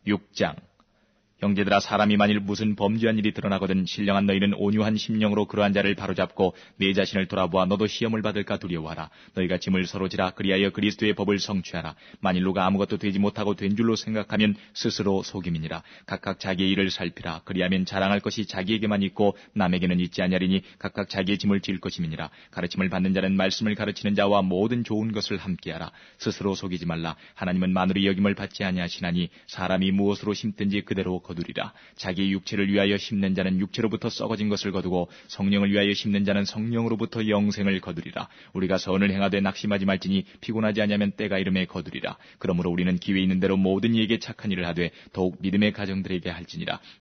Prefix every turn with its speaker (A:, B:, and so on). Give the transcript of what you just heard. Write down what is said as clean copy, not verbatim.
A: 6장. 형제들아, 사람이 만일 무슨 범죄한 일이 드러나거든 신령한 너희는 온유한 심령으로 그러한 자를 바로잡고 내 자신을 돌아보아 너도 시험을 받을까 두려워하라. 너희가 짐을 서로 지라. 그리하여 그리스도의 법을 성취하라. 만일 누가 아무것도 되지 못하고 된 줄로 생각하면 스스로 속임이니라. 각각 자기의 일을 살피라. 그리하면 자랑할 것이 자기에게만 있고 남에게는 있지 아니하리니 각각 자기의 짐을 질 것임이니라. 가르침을 받는 자는 말씀을 가르치는 자와 모든 좋은 것을 함께하라. 스스로 속이지 말라. 하나님은 만물이 여김을 받지 아니하시나니 사람이 무엇으로 심든지 그대로 거두리라. 자기의 육체를 위하여 심는 자는 육체로부터 썩어진 것을 거두고 성령을 위하여 심는 자는 성령으로부터 영생을 거두리라. 우리가 선을 행하되 낙심하지 말지니 피곤하지 아니하면 때가 이름에 거두리라. 그러므로 우리는 기회 있는 대로 모든 이에게 착한 일을 하되 더욱 믿음의 가정들에게 할지니라.